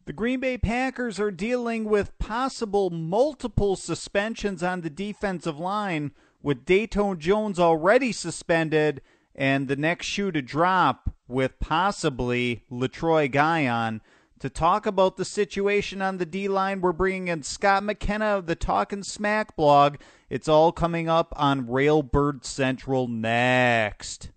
The Green Bay Packers are dealing with possible multiple suspensions on the defensive line, with Datone Jones already suspended and the next shoe to drop with possibly LaTroy Guion. To talk about the situation on the D-line, we're bringing in Scott McKenna of the Talkin' Smack blog. It's all coming up on Railbird Central next.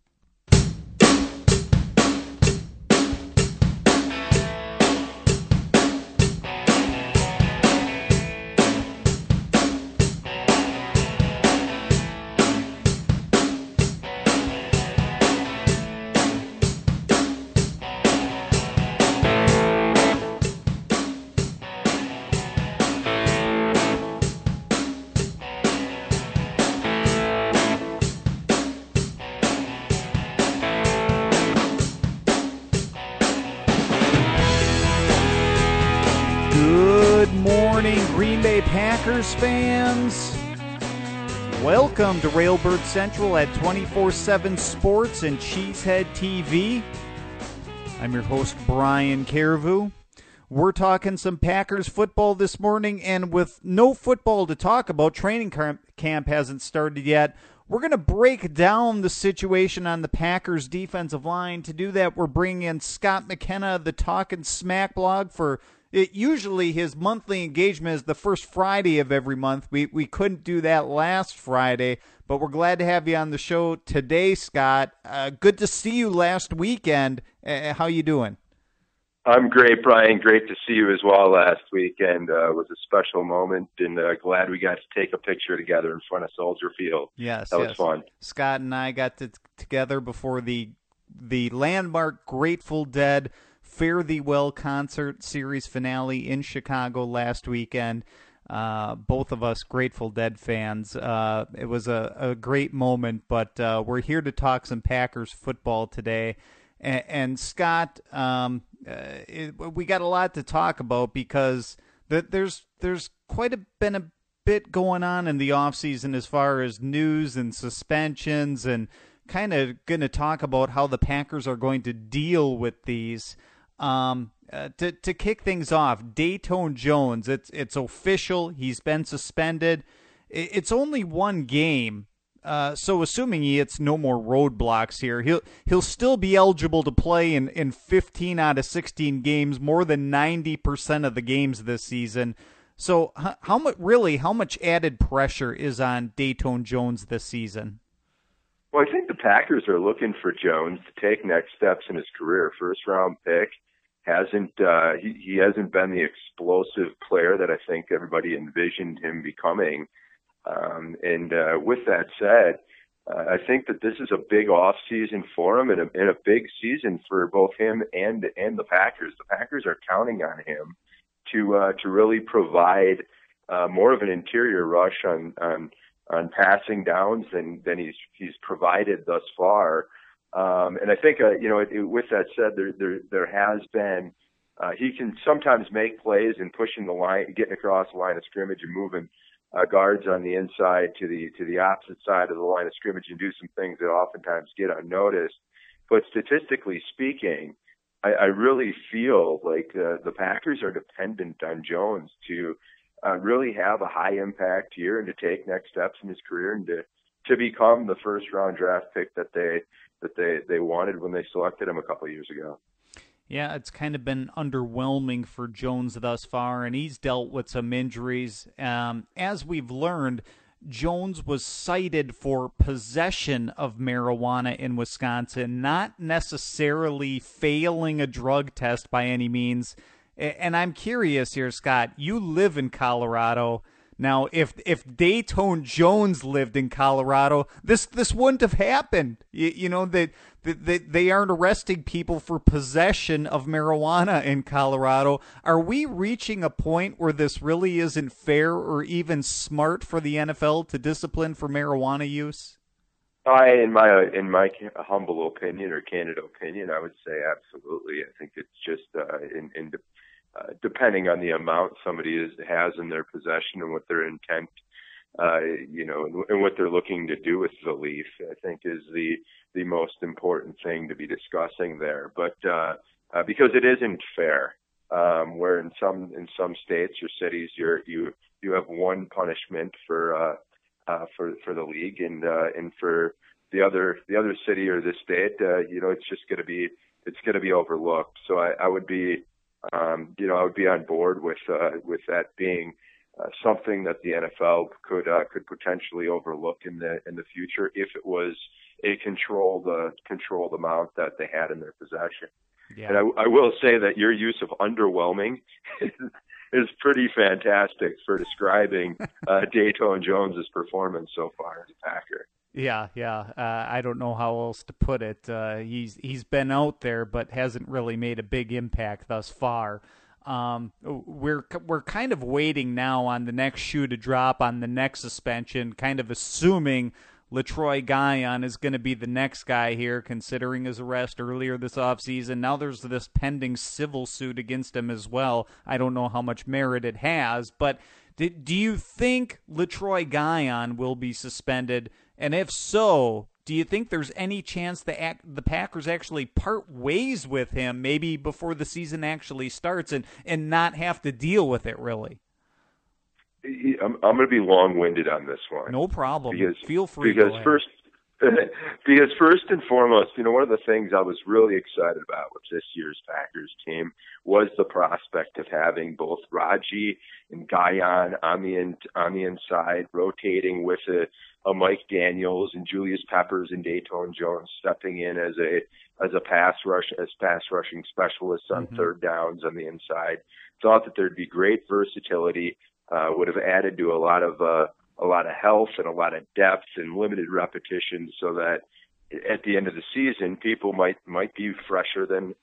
Packers fans, welcome to Railbird Central at 24/7 Sports and Cheesehead TV. I'm your host, Brian Carrevu. We're talking some Packers football this morning, and with no football to talk about, training camp hasn't started yet. We're going to break down the situation on the Packers defensive line. To do that, we're bringing in Scott McKenna of the Talkin' Smack blog for usually his monthly engagement is the first Friday of every month. We couldn't do that last Friday, but we're glad to have you on the show today, Scott. Good to see you last weekend. How you doing? I'm great, Brian. Great to see you as well last weekend. It was a special moment, and glad we got to take a picture together in front of Soldier Field. Yes, that was fun. Scott and I got together before the landmark Grateful Dead Fare Thee Well concert series finale in Chicago last weekend. Both of us Grateful Dead fans. It was a great moment, but we're here to talk some Packers football today. And Scott, we got a lot to talk about because there's been a bit going on in the offseason as far as news and suspensions, and kind of going to talk about how the Packers are going to deal with these. To kick things off, Datone Jones, it's official. He's been suspended. It's only one game, so assuming he hits no more roadblocks here, he'll still be eligible to play in 15 out of 16 games, more than 90% of the games this season. So how much added pressure is on Datone Jones this season? Well, I think the Packers are looking for Jones to take next steps in his career. First round pick. He hasn't been the explosive player that I think everybody envisioned him becoming. With that said, I think that this is a big off season for him and a big season for both him and the Packers. The Packers are counting on him to really provide more of an interior rush on passing downs than he's provided thus far. And I think, with that said, there has been, he can sometimes make plays and pushing the line, getting across the line of scrimmage and moving guards on the inside to the opposite side of the line of scrimmage and do some things that oftentimes get unnoticed. But statistically speaking, I really feel like the Packers are dependent on Jones to really have a high impact year and to take next steps in his career and to become the first round draft pick that they wanted when they selected him a couple of years ago. Yeah, it's kind of been underwhelming for Jones thus far, and he's dealt with some injuries. As we've learned, Jones was cited for possession of marijuana in Wisconsin, not necessarily failing a drug test by any means. And I'm curious here, Scott, you live in Colorado. Now, if Datone Jones lived in Colorado, this wouldn't have happened. They aren't arresting people for possession of marijuana in Colorado. Are we reaching a point where this really isn't fair or even smart for the NFL to discipline for marijuana use? In my humble opinion or candid opinion, I would say absolutely. I think it's just depending on the amount somebody has in their possession and what their intent, and what they're looking to do with the leaf, I think is the most important thing to be discussing there. But because it isn't fair, where in some states or cities you have one punishment for the league, and for the other city or the state, it's just going to be overlooked. So I would be I would be on board with that being something that the NFL could potentially overlook in the future if it was a controlled amount that they had in their possession. Yeah. And I will say that your use of underwhelming is pretty fantastic for describing Datone Jones's performance so far as a Packer. Yeah. I don't know how else to put it. He's been out there, but hasn't really made a big impact thus far. We're kind of waiting now on the next shoe to drop, on the next suspension, kind of assuming LaTroy Guion is going to be the next guy here, considering his arrest earlier this offseason. Now there's this pending civil suit against him as well. I don't know how much merit it has, but do you think LaTroy Guion will be suspended? And if so, do you think there's any chance the Packers actually part ways with him maybe before the season actually starts and not have to deal with it, really? I'm going to be long-winded on this one. No problem. Feel free. Because first and foremost, one of the things I was really excited about with this year's Packers team was the prospect of having both Raji and Guion on the inside, rotating with a Mike Daniels and Julius Peppers and Datone Jones stepping in as a pass rushing specialists on third downs on the inside. Thought that there'd be great versatility. Would have added to a lot of health and a lot of depth and limited repetition, so that at the end of the season, people might be fresher than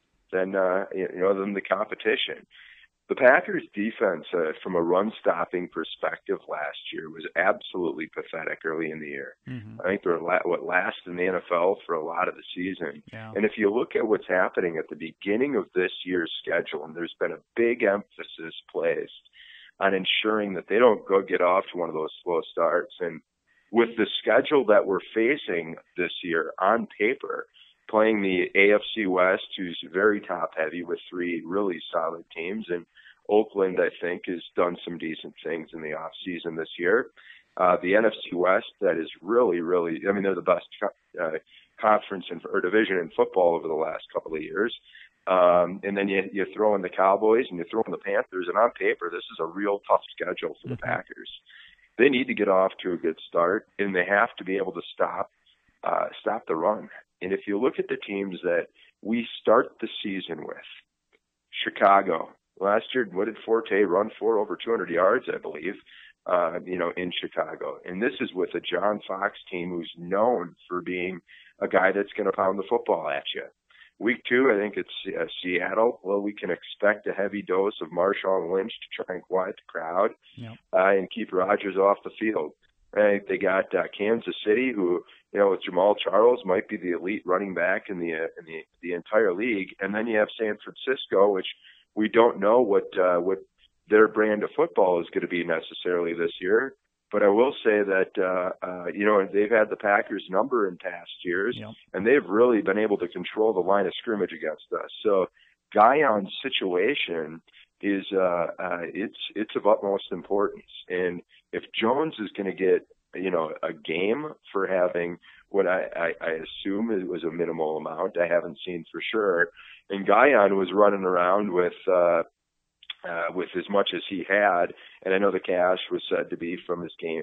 the competition. The Packers' defense, from a run-stopping perspective last year, was absolutely pathetic early in the year. I think they were last in the NFL for a lot of the season. Yeah. And if you look at what's happening at the beginning of this year's schedule, and there's been a big emphasis placed on ensuring that they don't go get off to one of those slow starts. And with the schedule that we're facing this year on paper, playing the AFC West, who's very top-heavy with three really solid teams, and Oakland, I think, has done some decent things in the offseason this year. The NFC West, that is really, really, they're the best conference or division in football over the last couple of years. And then you throw in the Cowboys and you throw in the Panthers, and on paper, this is a real tough schedule for the Packers. They need to get off to a good start, and they have to be able to stop the run. And if you look at the teams that we start the season with, Chicago, last year, what did Forte run for? Over 200 yards, I believe, in Chicago. And this is with a John Fox team who's known for being a guy that's going to pound the football at you. Week 2, I think it's Seattle. Well, we can expect a heavy dose of Marshawn Lynch to try and quiet the crowd and keep Rodgers off the field. Right? They got Kansas City, who, with Jamal Charles, might be the elite running back in the entire league. And then you have San Francisco, which we don't know what their brand of football is going to be necessarily this year. But I will say that, they've had the Packers' number in past years, and they've really been able to control the line of scrimmage against us. So Guion's situation is it's of utmost importance. And if Jones is going to get, a game for having what I assume it was a minimal amount, I haven't seen for sure, and Guion was running around with as much as he had, and I know the cash was said to be from his game,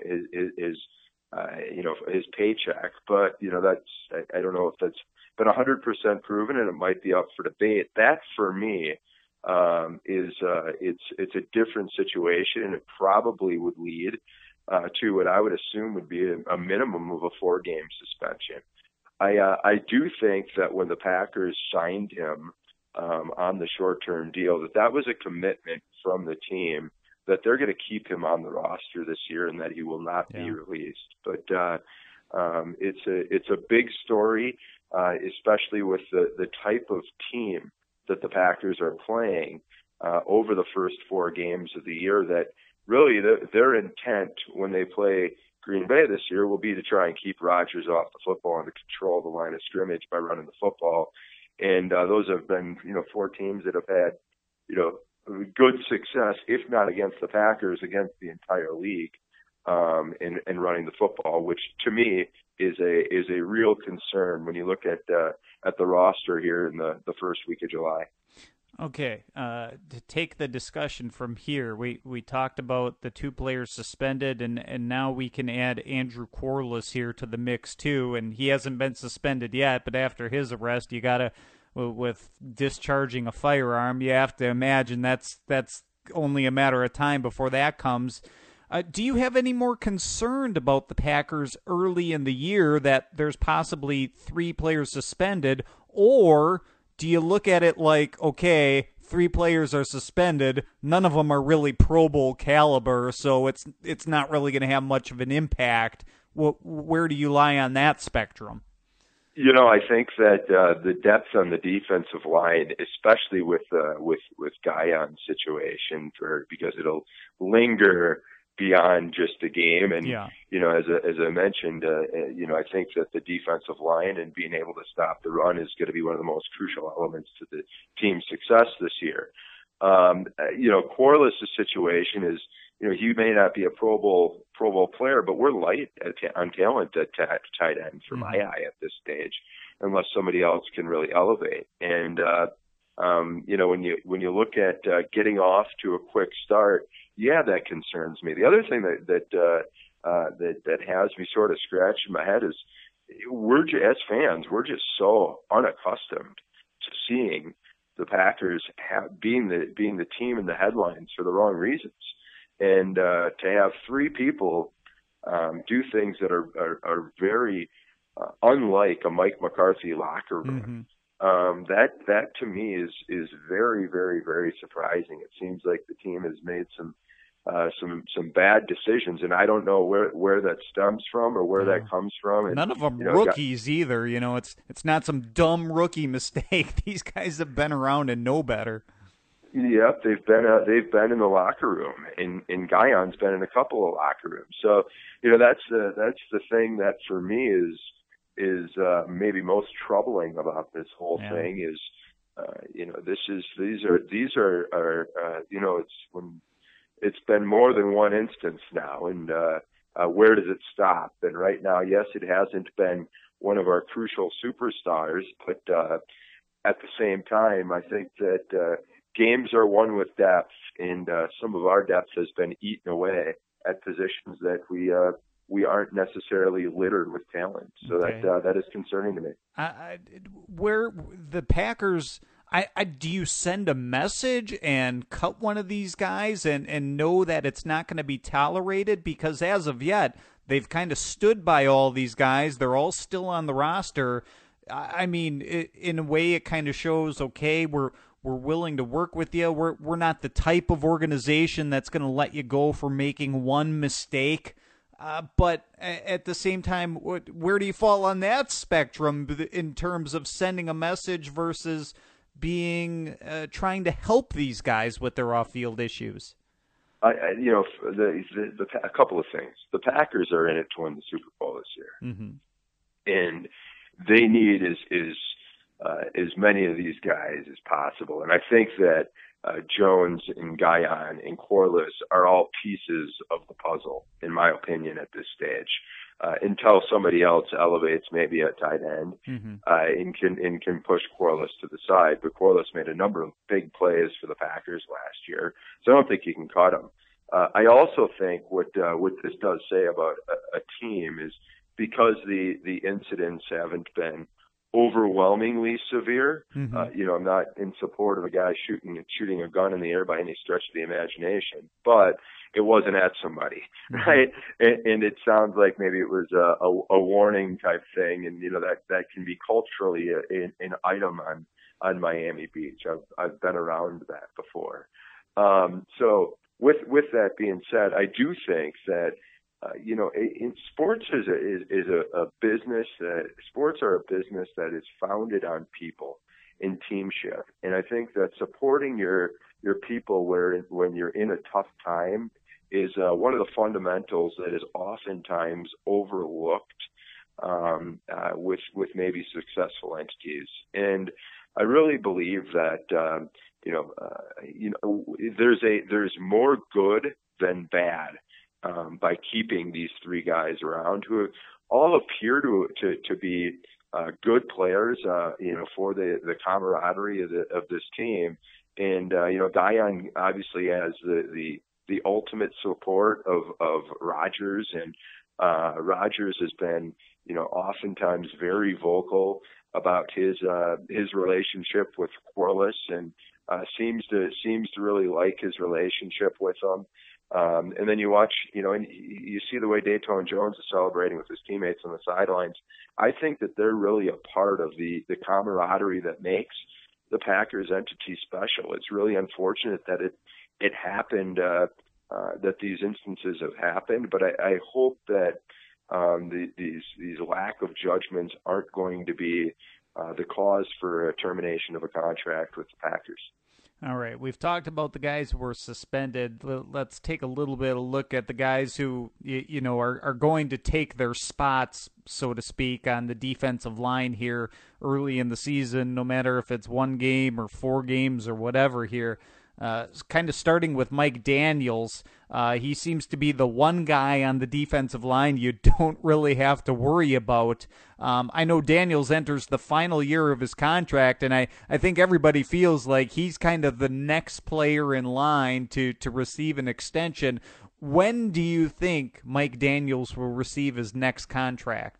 his paycheck, but that's I don't know if that's been 100% proven, and it might be up for debate. That for me is it's a different situation, and it probably would lead to what I would assume would be a minimum of a 4-game suspension. I do think that when the Packers signed him on the short-term deal, that was a commitment from the team that they're going to keep him on the roster this year and that he will not be released. But it's a big story, especially with the type of team that the Packers are playing over the first 4 games of the year, that really their intent when they play Green Bay this year will be to try and keep Rodgers off the football and to control the line of scrimmage by running the football. And those have been, 4 teams that have had, good success, if not against the Packers, against the entire league in running the football, which to me is a real concern when you look at the roster here in the first week of July. Okay, to take the discussion from here, we talked about the 2 players suspended, and now we can add Andrew Quarless here to the mix too, and he hasn't been suspended yet, but after his arrest, you gotta, with discharging a firearm, you have to imagine that's only a matter of time before that comes. Do you have any more concern about the Packers early in the year that there's possibly 3 players suspended, or do you look at it like, okay, 3 players are suspended, none of them are really Pro Bowl caliber, so it's not really going to have much of an impact? Where do you lie on that spectrum? I think that the depth on the defensive line, especially with Guyon's situation, because it'll linger beyond just the game, and as I mentioned, I think that the defensive line and being able to stop the run is going to be one of the most crucial elements to the team's success this year. Quarless' situation is, he may not be a Pro Bowl player, but we're light on talent at tight end for my eye at this stage, unless somebody else can really elevate. And when you look at getting off to a quick start, that concerns me. The other thing that has me sort of scratching my head is as fans, we're just so unaccustomed to seeing the Packers being the team in the headlines for the wrong reasons, and to have 3 people do things that are very unlike a Mike McCarthy locker room. That to me is very, very, very surprising. It seems like the team has made some bad decisions, and I don't know where that stems from or where that comes from. And, none of them rookies either. It's not some dumb rookie mistake. These guys have been around and know better. Yep, they've been in the locker room, and Guyon's been in a couple of locker rooms. So that's the thing that for me is maybe most troubling about this whole thing is these are it's when it's been more than one instance now, and where does it stop? And right now, yes, it hasn't been one of our crucial superstars, but at the same time, I think that games are won with depth, and some of our depth has been eaten away at positions that we aren't necessarily littered with talent. So that is concerning to me. Where the Packers, do you send a message and cut one of these guys and know that it's not going to be tolerated? Because as of yet, they've kind of stood by all these guys. They're all still on the roster. I mean, in a way, it kind of shows, okay, we're willing to work with you. We're not the type of organization that's going to let you go for making one mistake. But at the same time, where do you fall on that spectrum in terms of sending a message versus trying to help these guys with their off-field issues? A couple of things. The Packers are in it to win the Super Bowl this year, and they need as many of these guys as possible. And I think that Jones and Guyon and Quarless are all pieces of the puzzle, in my opinion, at this stage. Until somebody else elevates maybe a tight end and can push Quarless to the side. But Quarless made a number of big plays for the Packers last year, so I don't think you can cut him. I also think what this does say about a team is because the incidents haven't been overwhelmingly severe. I'm not in support of a guy shooting a gun in the air by any stretch of the imagination, but it wasn't at somebody, right? And it sounds like maybe it was a warning type thing, and that can be culturally an item on Miami Beach. I've been around that before. So with that being said, I do think that in sports is a business sports are a business that is founded on people in teamship, and I think that supporting your people when you're in a tough time is one of the fundamentals that is oftentimes overlooked with maybe successful entities. And I really believe that there's more good than bad by keeping these three guys around who all appear to be good players, for the camaraderie of this team. And Guyon obviously has the ultimate support of Rodgers, and Rodgers has been oftentimes very vocal about his relationship with Quarles, and seems to really like his relationship with him. And then you watch, and you see the way Datone Jones is celebrating with his teammates on the sidelines. I think that they're really a part of the camaraderie that makes the Packers entity special. It's really unfortunate that it happened, that these instances have happened, but I hope that these lack of judgments aren't going to be the cause for a termination of a contract with the Packers. All right, we've talked about the guys who were suspended. Let's take a little bit of a look at the guys who are going to take their spots, so to speak, on the defensive line here early in the season, no matter if it's 1 game or 4 games or whatever here. Kind of starting with Mike Daniels. He seems to be the one guy on the defensive line you don't really have to worry about. I know Daniels enters the final year of his contract, and I think everybody feels like he's kind of the next player in line to receive an extension. When do you think Mike Daniels will receive his next contract?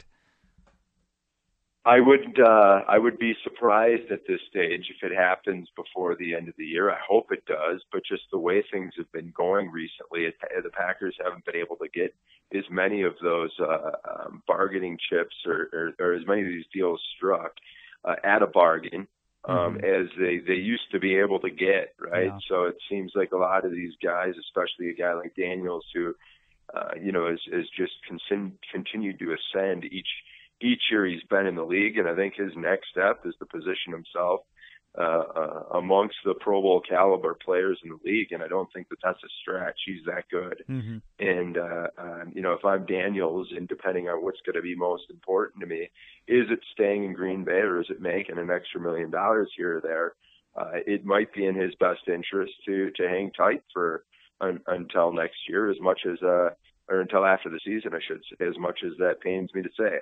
I would be surprised at this stage if it happens before the end of the year. I hope it does, but just the way things have been going recently, the Packers haven't been able to get as many of those bargaining chips or as many of these deals struck at a bargain as they used to be able to get, right? Yeah. So it seems like a lot of these guys, especially a guy like Daniels, who has just continued to ascend each year he's been in the league, and I think his next step is to position himself amongst the Pro Bowl caliber players in the league, and I don't think that that's a stretch. He's that good. Mm-hmm. And, if I'm Daniels, and depending on what's going to be most important to me, is it staying in Green Bay or is it making an extra $1 million here or there? It might be in his best interest to hang tight until next year, as much as or until after the season, I should say, as much as that pains me to say.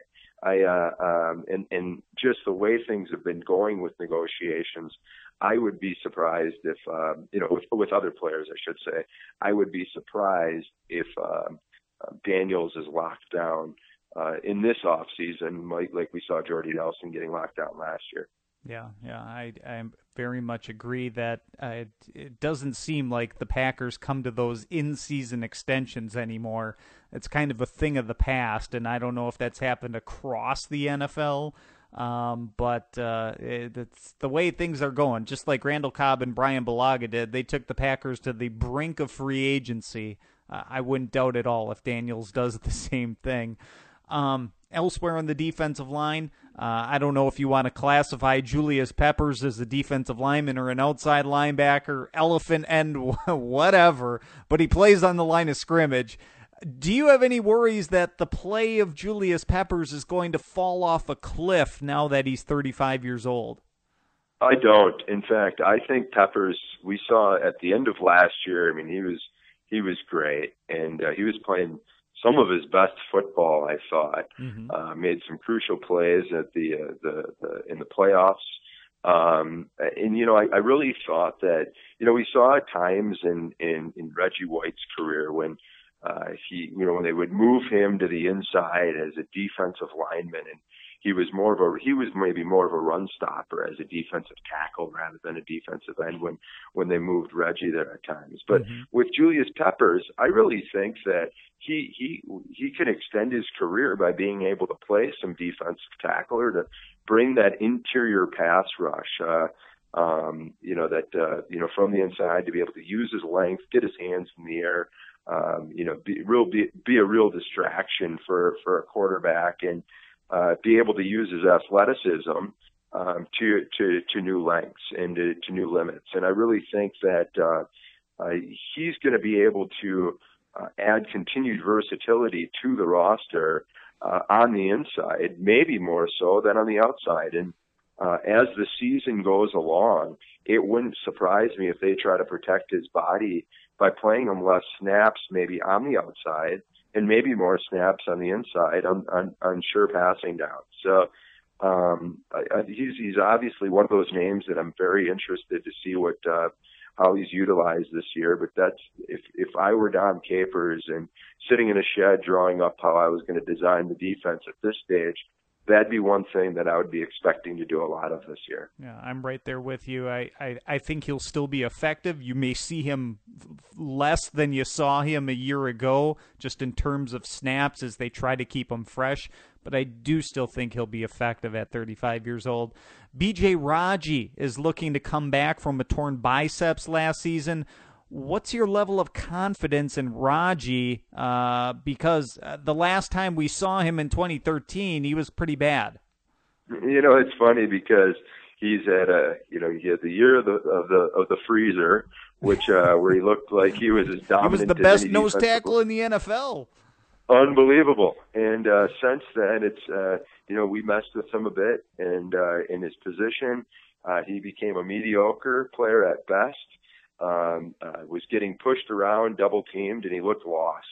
And just the way things have been going with negotiations, I would be surprised if, with other players, I should say, I would be surprised if Daniels is locked down in this offseason, like we saw Jordy Nelson getting locked down last year. Yeah, I very much agree that it doesn't seem like the Packers come to those in-season extensions anymore. It's kind of a thing of the past, and I don't know if that's happened across the NFL, but it's the way things are going. Just like Randall Cobb and Brian Bulaga did, they took the Packers to the brink of free agency. I wouldn't doubt at all if Daniels does the same thing. Elsewhere on the defensive line, I don't know if you want to classify Julius Peppers as a defensive lineman or an outside linebacker, elephant end, whatever, but he plays on the line of scrimmage. Do you have any worries that the play of Julius Peppers is going to fall off a cliff now that he's 35 years old? I don't. In fact, I think Peppers, we saw at the end of last year, I mean, he was great, and he was playing some of his best football, I thought. Mm-hmm. Made some crucial plays at in the playoffs. And I really thought that, we saw times in Reggie White's career when when they would move him to the inside as a defensive lineman, and he was maybe more of a run stopper as a defensive tackle rather than a defensive end when they moved Reggie there at times. But with Julius Peppers, I really think that he can extend his career by being able to play some defensive tackle or to bring that interior pass rush, from the inside, to be able to use his length, get his hands in the air, be a real distraction for a quarterback, and be able to use his athleticism to new lengths and to new limits. And I really think that he's going to be able to add continued versatility to the roster on the inside, maybe more so than on the outside. And as the season goes along, it wouldn't surprise me if they try to protect his body by playing him less snaps, maybe on the outside, and maybe more snaps on the inside on sure passing down. So he's obviously one of those names that I'm very interested to see what how he's utilized this year. But that's if I were Dom Capers and sitting in a shed drawing up how I was going to design the defense at this stage, that'd be one thing that I would be expecting to do a lot of this year. Yeah, I'm right there with you. I think he'll still be effective. You may see him less than you saw him a year ago, just in terms of snaps as they try to keep him fresh. But I do still think he'll be effective at 35 years old. B.J. Raji is looking to come back from a torn biceps last season. What's your level of confidence in Raji? Because the last time we saw him in 2013, he was pretty bad. It's funny because he's at he had the year of the freezer, which where he looked like he was as dominant. He was the best nose tackle in the NFL. Unbelievable. And since then, it's we messed with him a bit, and in his position, he became a mediocre player at best. Was getting pushed around, double teamed, and he looked lost.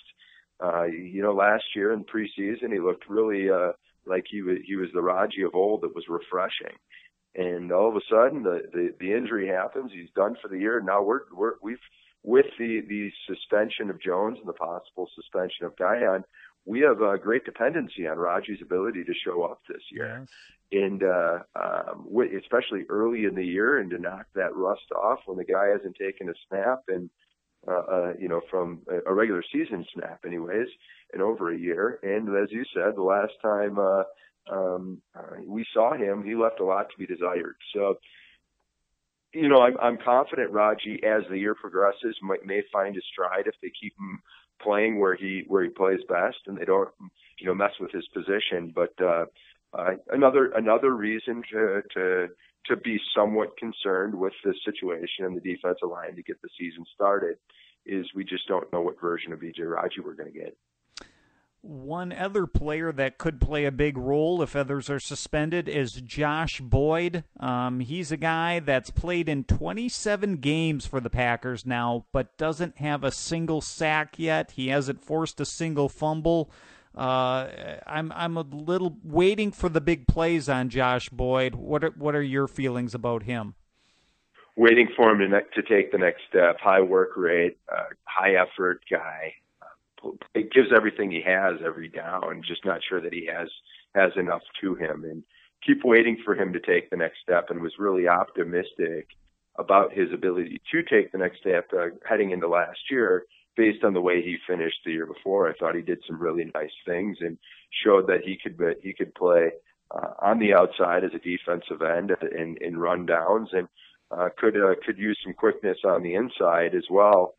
Last year in preseason, he looked really like he was the Raji of old that was refreshing. And all of a sudden, the injury happens. He's done for the year. Now we've with the suspension of Jones and the possible suspension of Guion, we have a great dependency on Raji's ability to show up this year. Yes. And especially early in the year, and to knock that rust off when the guy hasn't taken a snap and from a regular season snap anyways, in over a year. And as you said, the last time we saw him, he left a lot to be desired. So, I'm confident Raji, as the year progresses, may find his stride if they keep him playing where he plays best and they don't, mess with his position. But another reason to be somewhat concerned with this situation in the defensive line to get the season started is we just don't know what version of B.J. Raji we're going to get. One other player that could play a big role if others are suspended is Josh Boyd. He's a guy that's played in 27 games for the Packers now, but doesn't have a single sack yet. He hasn't forced a single fumble. I'm a little waiting for the big plays on Josh Boyd. What are your feelings about him? Waiting for him to take the next step. High work rate, high effort guy. It gives everything he has every down. Just not sure that he has enough to him, and keep waiting for him to take the next step. And was really optimistic about his ability to take the next step heading into last year, based on the way he finished the year before. I thought he did some really nice things and showed that he could play on the outside as a defensive end in run downs, and could use some quickness on the inside as well.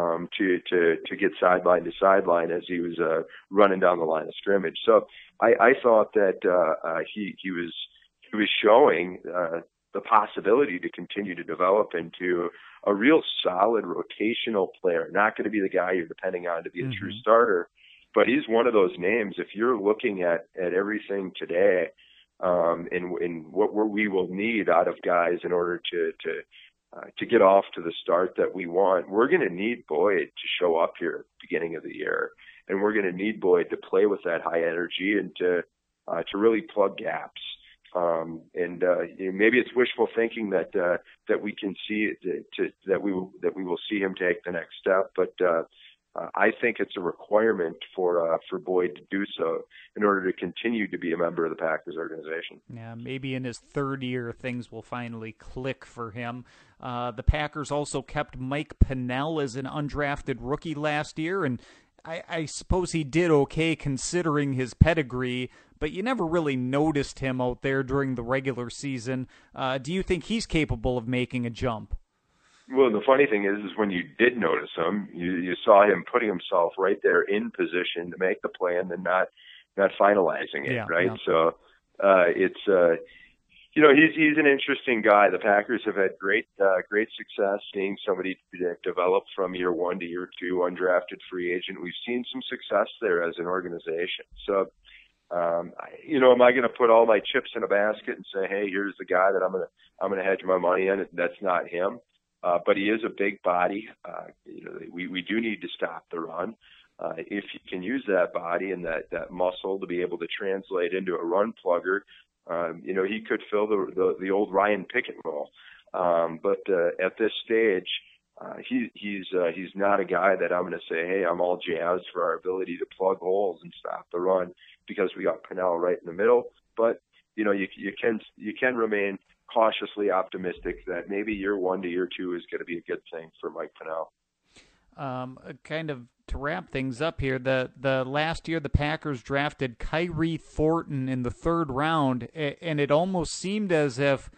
To get sideline to sideline as he was running down the line of scrimmage. So I thought that he was showing the possibility to continue to develop into a real solid rotational player. Not going to be the guy you're depending on to be a true starter, but he's one of those names. If you're looking at everything today, and what we will need out of guys in order to get off to the start that we want, we're going to need Boyd to show up here at the beginning of the year, and we're going to need Boyd to play with that high energy and to really plug gaps. Maybe it's wishful thinking that we can see that we will see him take the next step, but I think it's a requirement for Boyd to do so in order to continue to be a member of the Packers organization. Yeah, maybe in his third year things will finally click for him. The Packers also kept Mike Pennell as an undrafted rookie last year, and I suppose he did okay considering his pedigree, but you never really noticed him out there during the regular season. Do you think he's capable of making a jump? Well, the funny thing is when you did notice him, you saw him putting himself right there in position to make the play and then not finalizing it, right? Yeah. So it's he's an interesting guy. The Packers have had great success seeing somebody develop from year one to year two, undrafted free agent. We've seen some success there as an organization. So Am I going to put all my chips in a basket and say, hey, here's the guy that I'm going to hedge my money in? That's not him. But he is a big body. We do need to stop the run. If you can use that body and that muscle to be able to translate into a run plugger, he could fill the old Ryan Pickett role. But at this stage, he's not a guy that I'm going to say, hey, I'm all jazzed for our ability to plug holes and stop the run because we got Pennell right in the middle. But you can remain cautiously optimistic that maybe year 1 to year 2 is going to be a good thing for Mike Pennell. Kind of to wrap things up here, the last year the Packers drafted Kyrie Thornton in the 3rd round, and it almost seemed as if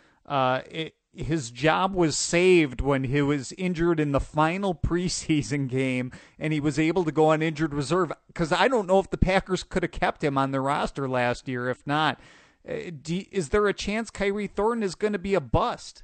his job was saved when he was injured in the final preseason game, and he was able to go on injured reserve, because I don't know if the Packers could have kept him on their roster last year. If not, is there a chance Kyrie Thornton is going to be a bust?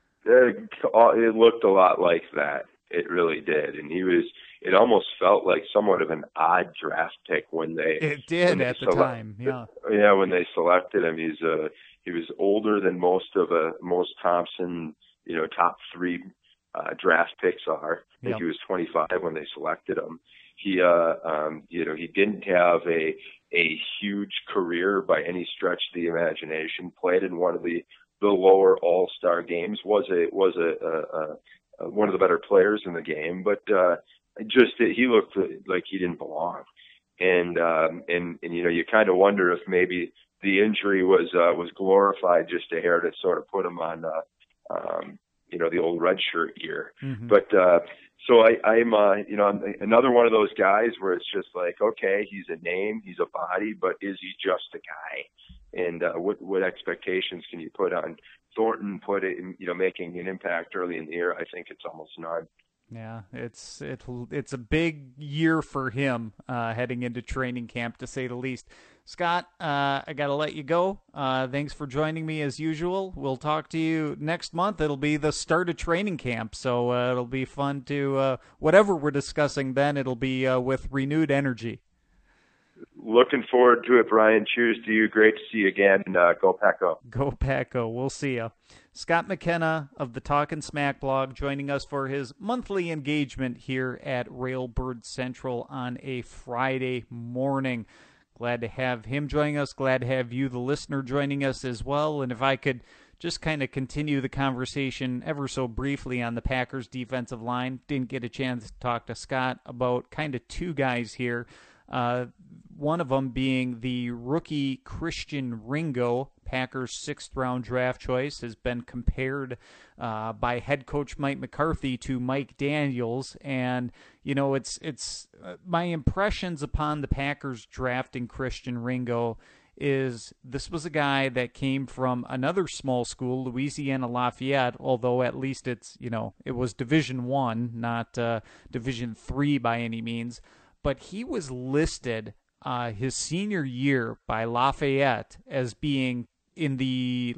It looked a lot like that. It really did, and it almost felt like somewhat of an odd draft pick when they. It did at the time, yeah. Yeah, when they selected him, he was older than most Thompson, top 3 draft picks are. I think he was 25 when they selected him. He didn't have a huge career by any stretch of the imagination. Played in one of the lower All-Star games. Was one of the better players in the game, but he looked like he didn't belong. And you kind of wonder if maybe the injury was glorified just a hair to sort of put him on the old red shirt year. Mm-hmm. But so I'm another one of those guys where it's just like, okay, he's a name, he's a body, but is he just a guy? And what expectations can you put on Thornton? Making an impact early in the year? I think it's almost none. Yeah, it's a big year for him heading into training camp, to say the least. Scott, I got to let you go. Thanks for joining me as usual. We'll talk to you next month. It'll be the start of training camp, so it'll be fun to whatever we're discussing then. It'll be with renewed energy. Looking forward to it, Brian. Cheers to you. Great to see you again. And go Pack Go. Go Pack Go. We'll see you. Scott McKenna of the Talkin' Smack blog joining us for his monthly engagement here at Railbird Central on a Friday morning. Glad to have him joining us. Glad to have you, the listener, joining us as well. And if I could just kind of continue the conversation ever so briefly on the Packers defensive line. Didn't get a chance to talk to Scott about kind of 2 guys here. One of them being the rookie Christian Ringo, Packers' 6th-round draft choice, has been compared by head coach Mike McCarthy to Mike Daniels. And, it's my impressions upon the Packers drafting Christian Ringo is this was a guy that came from another small school, Louisiana Lafayette, although at least it was Division I, not Division III by any means. But he was listed his senior year by Lafayette as being in the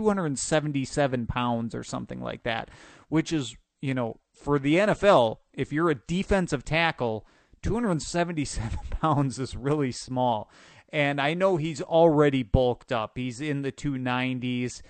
277 pounds or something like that, which is, for the NFL, if you're a defensive tackle, 277 pounds is really small. And I know he's already bulked up. He's in the 290s.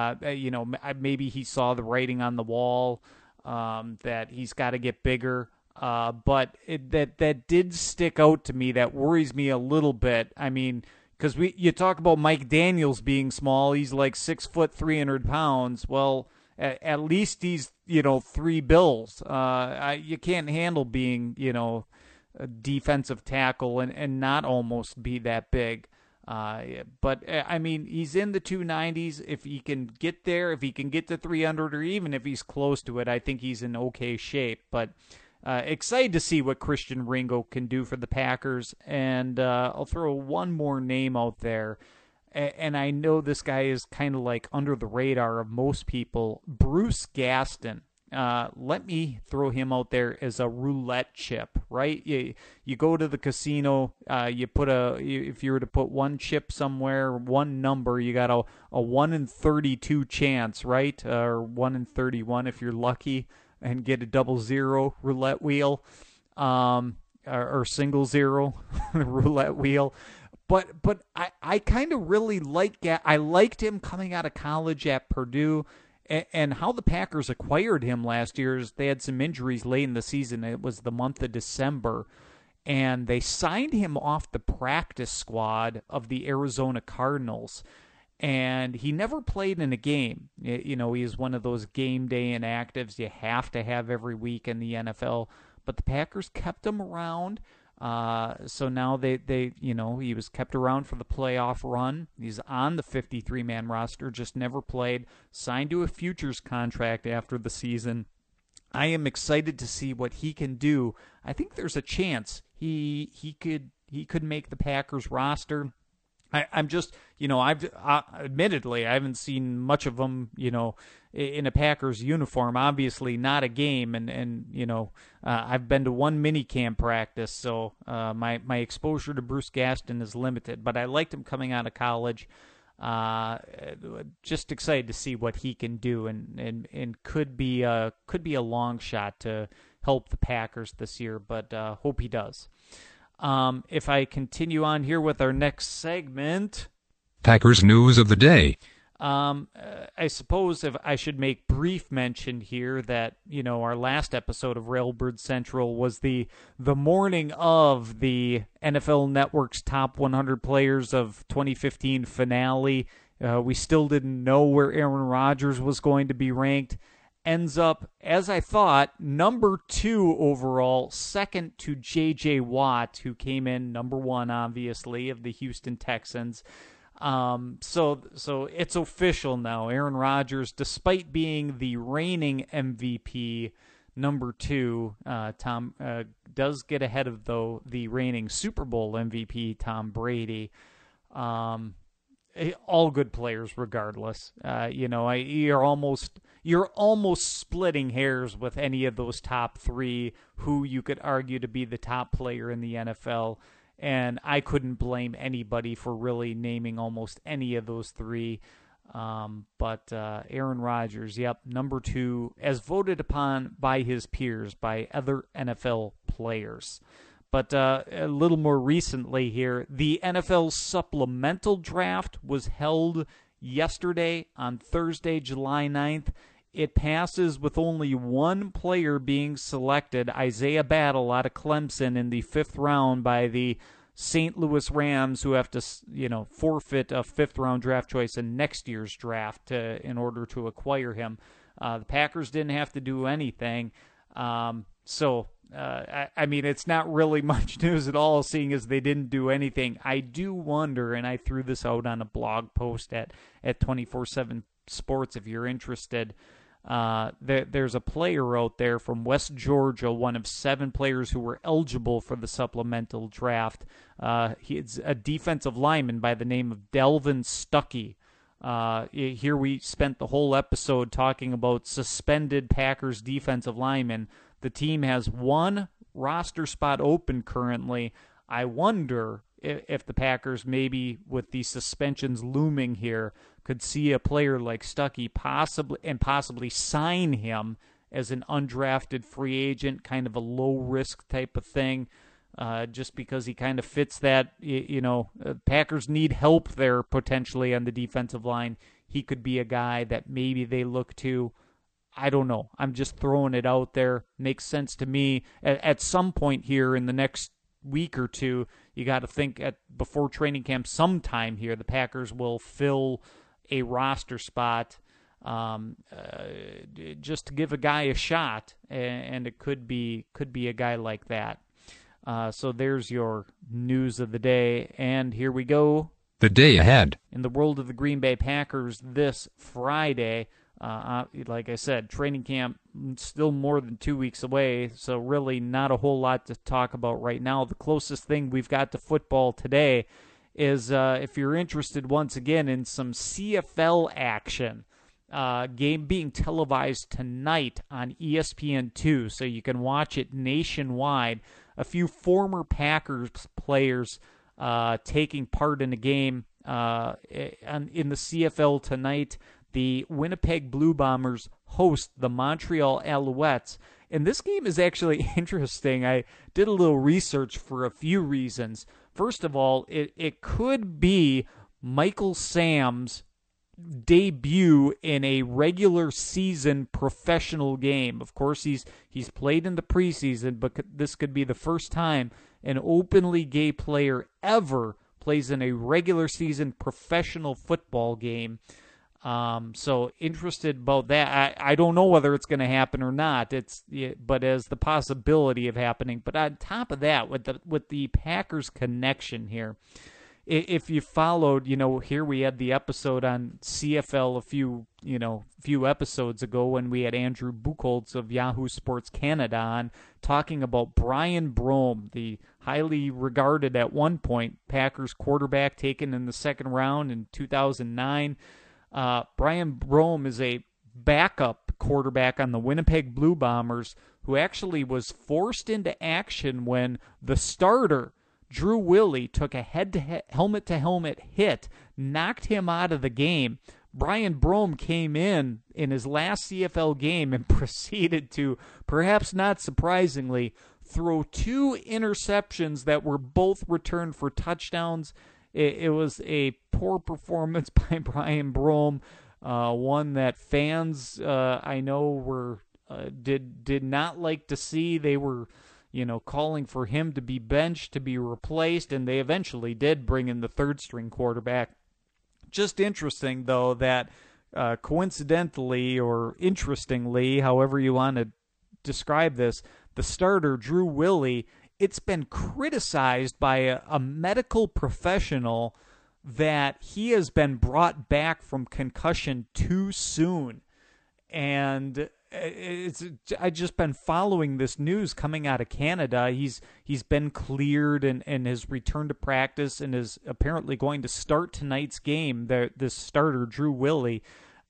Maybe he saw the writing on the wall that he's got to get bigger. But that did stick out to me. That worries me a little bit. I mean, because you talk about Mike Daniels being small. He's like 6 foot, 300 pounds. Well, at least he's 3 bills. You can't handle being a defensive tackle and not almost be that big. But I mean, he's in the 290s. If he can get there, if he can get to 300, or even if he's close to it, I think he's in okay shape. But excited to see what Christian Ringo can do for the Packers. And I'll throw one more name out there. And I know this guy is kind of like under the radar of most people. Bruce Gaston. Let me throw him out there as a roulette chip, right? You go to the casino, if you were to put one chip somewhere, one number, you got a 1 in 32 chance, right? Or 1 in 31 if you're lucky, and get a 00 roulette wheel, or single 0 roulette wheel. But I kind of really I liked him coming out of college at Purdue, and how the Packers acquired him last year is they had some injuries late in the season. It was the month of December, and they signed him off the practice squad of the Arizona Cardinals. And he never played in a game. You know, he is one of those game day inactives you have to have every week in the NFL. But the Packers kept him around. So now they he was kept around for the playoff run. He's on the 53-man roster, just never played. Signed to a futures contract after the season. I am excited to see what he can do. I think there's a chance he could make the Packers roster. I'm just, admittedly, I haven't seen much of him, in a Packers uniform. Obviously, not a game, and I've been to one mini camp practice, so my exposure to Bruce Gaston is limited. But I liked him coming out of college. Just excited to see what he can do, and could be a long shot to help the Packers this year. But hope he does. If I continue on here with our next segment, Packers news of the day. I suppose if I should make brief mention here that, our last episode of Railbird Central was the morning of the NFL Network's Top 100 Players of 2015 finale. We still didn't know where Aaron Rodgers was going to be ranked. Ends up, as I thought, number 2 overall, second to J.J. Watt, who came in number 1, obviously, of the Houston Texans. So it's official now. Aaron Rodgers, despite being the reigning MVP, number 2, Tom does get ahead of, though, the reigning Super Bowl MVP, Tom Brady. All good players, regardless. You're almost splitting hairs with any of those top 3 who you could argue to be the top player in the NFL. And I couldn't blame anybody for really naming almost any of those 3. But Aaron Rodgers, number 2, as voted upon by his peers, by other NFL players. But a little more recently here, the NFL supplemental draft was held yesterday on Thursday, July 9th. It passes with only one player being selected, Isaiah Battle out of Clemson, in the 5th round by the St. Louis Rams, who have to, forfeit a 5th-round draft choice in next year's draft in order to acquire him. The Packers didn't have to do anything. It's not really much news at all, seeing as they didn't do anything. I do wonder, and I threw this out on a blog post at 247 Sports if you're interested. There's a player out there from West Georgia, one of 7 players who were eligible for the supplemental draft. He's a defensive lineman by the name of Delvin Stuckey. Here we spent the whole episode talking about suspended Packers defensive linemen. The team has one roster spot open currently. I wonder if the Packers, maybe with these suspensions looming here, could see a player like Stuckey possibly sign him as an undrafted free agent, kind of a low-risk type of thing, just because he kind of fits that. Packers need help there potentially on the defensive line. He could be a guy that maybe they look to. I don't know. I'm just throwing it out there. Makes sense to me. At some point here in the next week or two, you got to think before training camp sometime here, the Packers will fill a roster spot just to give a guy a shot, and it could be a guy like that. So there's your news of the day, and here we go. The day ahead. In the world of the Green Bay Packers this Friday, like I said, training camp still more than 2 weeks away, so really not a whole lot to talk about right now. The closest thing we've got to football today is if you're interested once again in some CFL action, game being televised tonight on ESPN2, so you can watch it nationwide. A few former Packers players taking part in a game in the CFL tonight. The Winnipeg Blue Bombers host the Montreal Alouettes. And this game is actually interesting. I did a little research for a few reasons. First of all, it could be Michael Sam's debut in a regular season professional game. Of course, he's played in the preseason, but this could be the first time an openly gay player ever plays in a regular season professional football game. So interested about that. I don't know whether it's going to happen or not. But as the possibility of happening. But on top of that, with the Packers connection here, if you followed, here we had the episode on CFL a few episodes ago when we had Andrew Buchholz of Yahoo Sports Canada on talking about Brian Brome, the highly regarded at one point Packers quarterback taken in the second round in 2009. Brian Brome is a backup quarterback on the Winnipeg Blue Bombers who actually was forced into action when the starter, Drew Willie, took a head-to-head, helmet-to-helmet hit, knocked him out of the game. Brian Brome came in his last CFL game and proceeded to, perhaps not surprisingly, throw 2 interceptions that were both returned for touchdowns. It was a poor performance by Brian Brome, one that fans I know did not like to see. They were calling for him to be benched, to be replaced, and they eventually did bring in the third-string quarterback. Just interesting, though, that coincidentally or interestingly, however you want to describe this, the starter, Drew Willie, it's been criticized by a medical professional that he has been brought back from concussion too soon. And I've just been following this news coming out of Canada. He's been cleared and has returned to practice and is apparently going to start tonight's game. This starter, Drew Willie,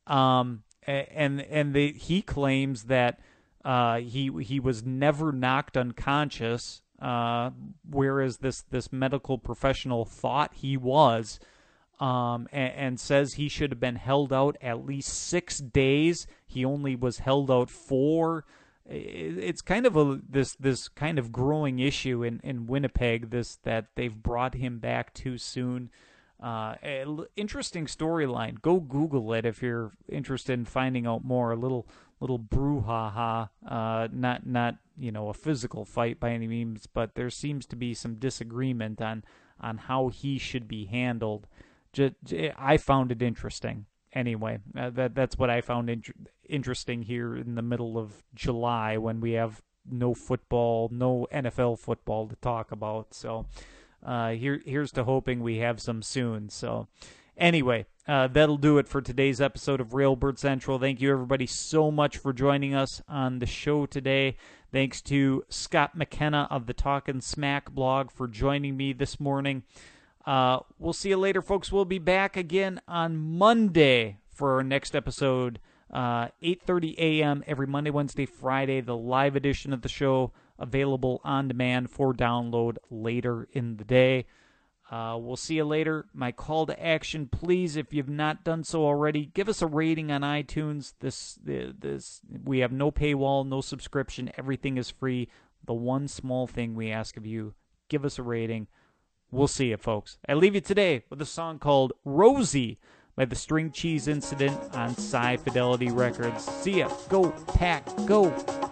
he claims that he was never knocked unconscious, whereas this medical professional thought he was. And says he should have been held out at least 6 days. He only was held out 4. It's kind of this kind of growing issue in Winnipeg. that they've brought him back too soon. Interesting storyline. Go Google it if you're interested in finding out more. A little brouhaha. Not a physical fight by any means, but there seems to be some disagreement on how he should be handled. I found it interesting. Anyway, that's what I found interesting here in the middle of July when we have no football, no NFL football to talk about. So here's to hoping we have some soon. So anyway, that'll do it for today's episode of Railbird Central. Thank you, everybody, so much for joining us on the show today. Thanks to Scott McKenna of the Talkin' Smack blog for joining me this morning. We'll see you later, folks. We'll be back again on Monday for our next episode, 8:30 a.m. every Monday, Wednesday, Friday, the live edition of the show available on demand for download later in the day. We'll see you later. My call to action, please, if you've not done so already, give us a rating on iTunes. We have no paywall, no subscription. Everything is free. The one small thing we ask of you, give us a rating. We'll see you, folks. I leave you today with a song called Rosie by the String Cheese Incident on Sci Fidelity Records. See ya. Go, Pack, go.